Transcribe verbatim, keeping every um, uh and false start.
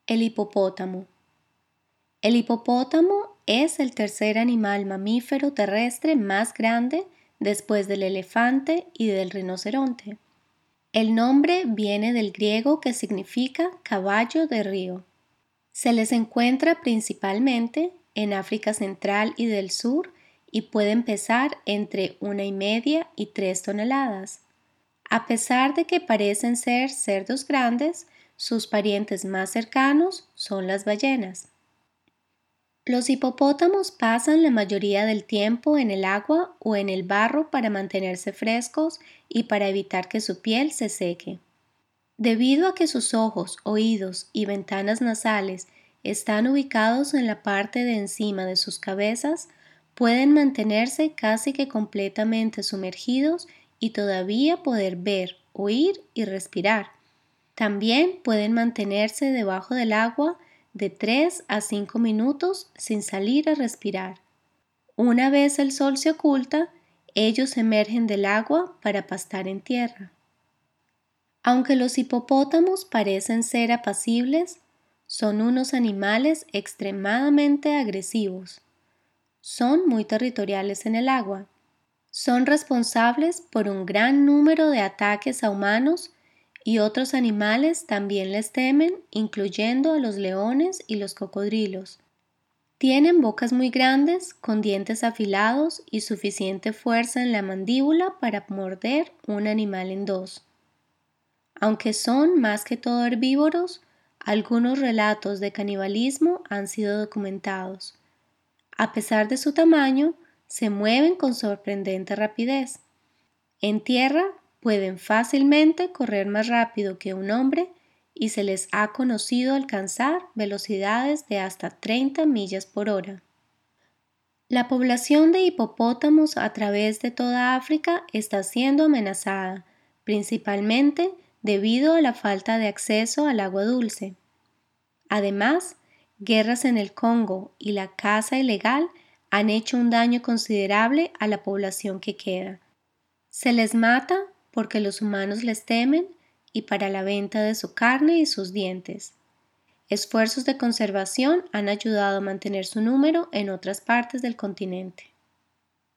El hipopótamo. El hipopótamo es el tercer animal mamífero terrestre más grande después del elefante y del rinoceronte. El nombre viene del griego que significa caballo de río. Se les encuentra principalmente en África Central y del Sur y pueden pesar entre una y media y tres toneladas. A pesar de que parecen ser cerdos grandes, sus parientes más cercanos son las ballenas. Los hipopótamos pasan la mayoría del tiempo en el agua o en el barro para mantenerse frescos y para evitar que su piel se seque. Debido a que sus ojos, oídos y ventanas nasales están ubicados en la parte de encima de sus cabezas, pueden mantenerse casi que completamente sumergidos y todavía poder ver, oír y respirar. También pueden mantenerse debajo del agua de tres a cinco minutos sin salir a respirar. Una vez el sol se oculta, ellos emergen del agua para pastar en tierra. Aunque los hipopótamos parecen ser apacibles, son unos animales extremadamente agresivos. Son muy territoriales en el agua. Son responsables por un gran número de ataques a humanos y otros animales también les temen, incluyendo a los leones y los cocodrilos. Tienen bocas muy grandes, con dientes afilados y suficiente fuerza en la mandíbula para morder un animal en dos. Aunque son más que todo herbívoros, algunos relatos de canibalismo han sido documentados. A pesar de su tamaño, se mueven con sorprendente rapidez. En tierra pueden fácilmente correr más rápido que un hombre y se les ha conocido alcanzar velocidades de hasta treinta millas por hora. La población de hipopótamos a través de toda África está siendo amenazada, principalmente debido a la falta de acceso al agua dulce. Además, guerras en el Congo y la caza ilegal han hecho un daño considerable a la población que queda. Se les mata porque los humanos les temen y para la venta de su carne y sus dientes. Esfuerzos de conservación han ayudado a mantener su número en otras partes del continente.